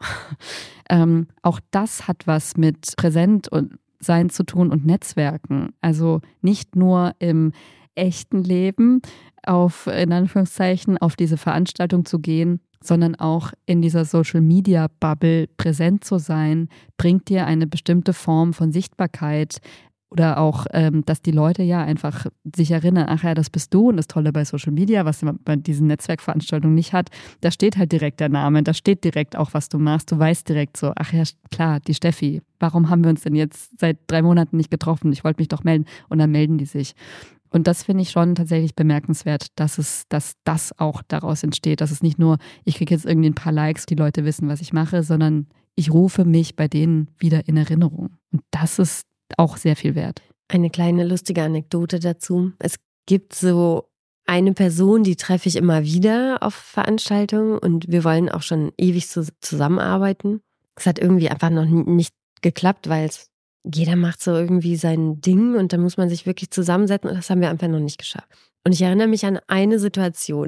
ähm, auch das hat was mit Präsent und Sein zu tun und Netzwerken. Also nicht nur im echten Leben auf, in Anführungszeichen, auf diese Veranstaltung zu gehen, sondern auch in dieser Social-Media-Bubble präsent zu sein, bringt dir eine bestimmte Form von Sichtbarkeit oder auch, ähm, dass die Leute ja einfach sich erinnern, ach ja, das bist du und das Tolle bei Social Media, was man bei diesen Netzwerkveranstaltungen nicht hat, da steht halt direkt der Name, da steht direkt auch, was du machst, du weißt direkt so, ach ja, klar, die Steffi, warum haben wir uns denn jetzt seit drei Monaten nicht getroffen? Ich wollte mich doch melden und dann melden die sich. Und das finde ich schon tatsächlich bemerkenswert, dass es, dass das auch daraus entsteht, dass es nicht nur, ich kriege jetzt irgendwie ein paar Likes, die Leute wissen, was ich mache, sondern ich rufe mich bei denen wieder in Erinnerung. Und das ist auch sehr viel wert. Eine kleine lustige Anekdote dazu. Es gibt so eine Person, die treffe ich immer wieder auf Veranstaltungen und wir wollen auch schon ewig zusammenarbeiten. Es hat irgendwie einfach noch nicht geklappt, weil es jeder macht so irgendwie sein Ding und dann muss man sich wirklich zusammensetzen und das haben wir einfach noch nicht geschafft. Und ich erinnere mich an eine Situation.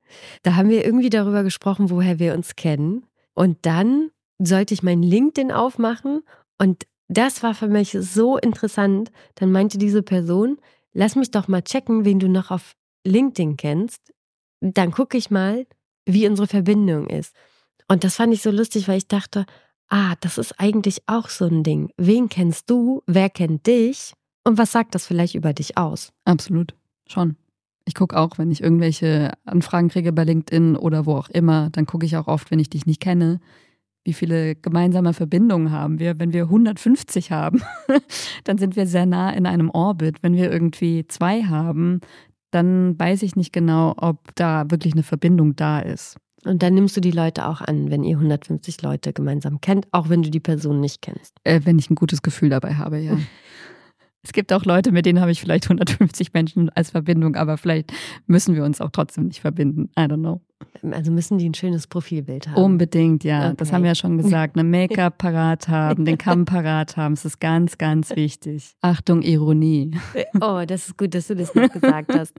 Da haben wir irgendwie darüber gesprochen, woher wir uns kennen. Und dann sollte ich mein LinkedIn aufmachen und das war für mich so interessant. Dann meinte diese Person, lass mich doch mal checken, wen du noch auf LinkedIn kennst. Dann gucke ich mal, wie unsere Verbindung ist. Und das fand ich so lustig, weil ich dachte, ah, das ist eigentlich auch so ein Ding. Wen kennst du? Wer kennt dich? Und was sagt das vielleicht über dich aus? Absolut, schon. Ich gucke auch, wenn ich irgendwelche Anfragen kriege bei LinkedIn oder wo auch immer, dann gucke ich auch oft, wenn ich dich nicht kenne, wie viele gemeinsame Verbindungen haben wir. Wenn wir hundertfünfzig haben, dann sind wir sehr nah in einem Orbit. Wenn wir irgendwie zwei haben, dann weiß ich nicht genau, ob da wirklich eine Verbindung da ist. Und dann nimmst du die Leute auch an, wenn ihr hundertfünfzig Leute gemeinsam kennt, auch wenn du die Person nicht kennst. Äh, wenn ich ein gutes Gefühl dabei habe, ja. Es gibt auch Leute, mit denen habe ich vielleicht hundertfünfzig Menschen als Verbindung, aber vielleicht müssen wir uns auch trotzdem nicht verbinden. I don't know. Also müssen die ein schönes Profilbild haben? Unbedingt, ja. Okay. Das haben wir ja schon gesagt. Eine Make-up parat haben, den Kamm parat haben. Das ist ganz, ganz wichtig. Achtung, Ironie. Oh, das ist gut, dass du das noch gesagt hast.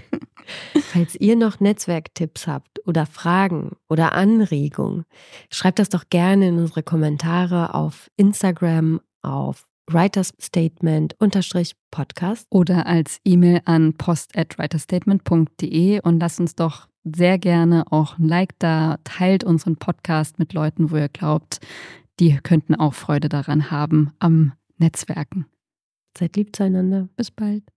Falls ihr noch Netzwerktipps habt oder Fragen oder Anregungen, schreibt das doch gerne in unsere Kommentare auf Instagram, auf writersstatement Podcast oder als E-Mail an post at writerstatement punkt de und lasst uns doch sehr gerne auch ein Like da, teilt unseren Podcast mit Leuten, wo ihr glaubt, die könnten auch Freude daran haben am Netzwerken. Seid lieb zueinander. Bis bald.